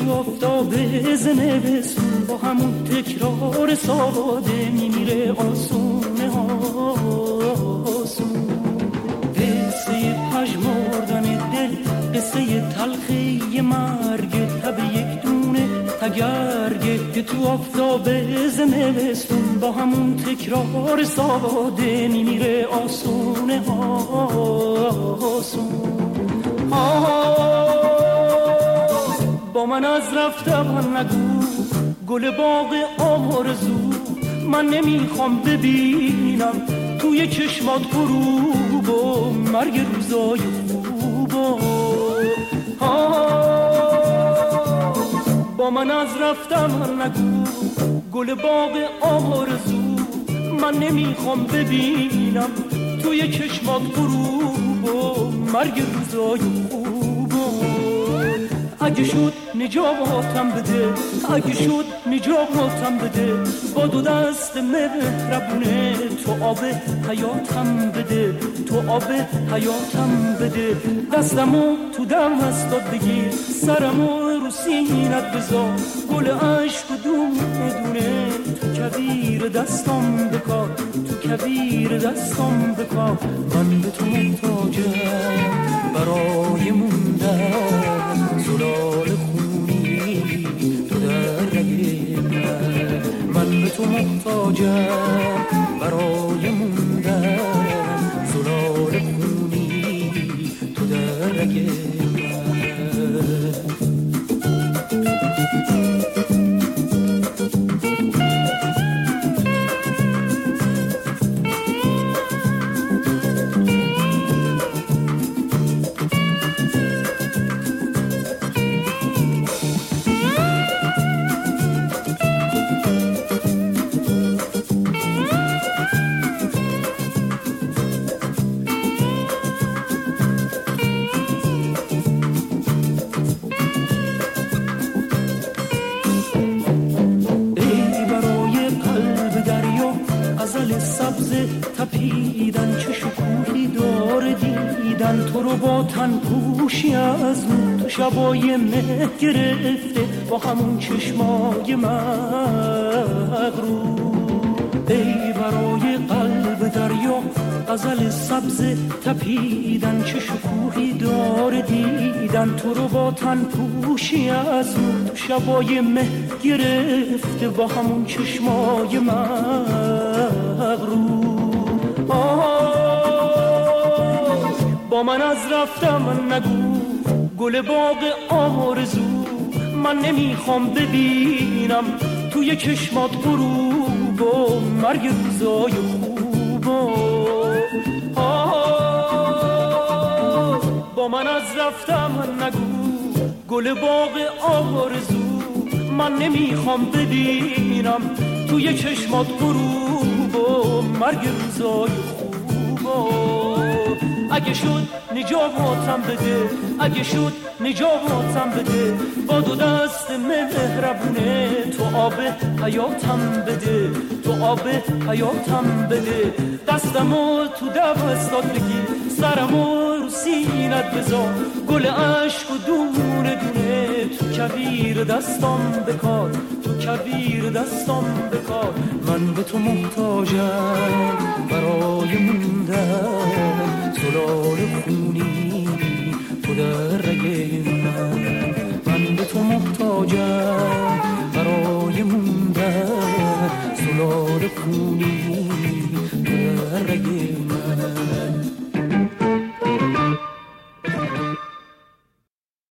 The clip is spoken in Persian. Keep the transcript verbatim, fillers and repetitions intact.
تو آفتاب زمستون با همون تکرار ساده میمیره آسونه آسون. قصه پژمردن دل، قصه تلخی مرگ، تب یک دونه تگرگه که تو آفتاب زمستون با همون تکرار ساده میمیره آسونه آسون. با من از رفتم نگو گل باغ آرزو، من نمیخوام ببینم توی چشمات غروب و مرگ روزای خوب. با من از رفتم نگو گل باغ آرزو، من نمیخوام ببینم توی چشمات غروب و مرگ روزای خوب. اگه شد نجاتم بده، اگه شد نجاتم بده، با دو دست مهربونه تو آب حیاتم بده، تو آب حیاتم بده. دستمو تو دستات بگیر، سرمو رو سینت بذار، گل عشق و دونه دونه تو کویر دستام بکار، تو کویر دستام بکار. من به تو محتاجم برای موندن، زلال خونی تو در رگ من. من به تو محتاجم برای موندن، زلال خونی تو در رگ من. تپیدن چه شکوهی داره دیدن، تو رو با تن پوشی از اون تو شبای مه گرفته با همون چشمای مغرور. ای برای قلب دریا غزل سبز تپیدن چه شکوهی داره دیدن، تو رو با تن پوشی از اون تو شبای مه گرفته با همون چشمای مغرور. با من از رفتم نگو گل باغ آرزو، من نمیخوام ببینم توی چشمات غروب و مرگ روزای خوب. با من از رفتم نگو گل باغ آرزو، من نمیخوام ببینم توی چشمات غروب و مرگ روزای خوب. اگه شد نجاتم بده، اگه شد نجاتم بده، با دو دست مهربونه تو آب حیاتم بده، تو آب حیاتم بده. دستمو تو دستات بگیر، سرمو رو سینت بذار، گل عشق و دونه دونه تو کویر دستام بکار، تو کویر دستام بکار. من به تو محتاجم برای موندن، زلال خونی تو در رگ من. من به تو محتاجم برای موندن، زلال خونی تو در رگ من.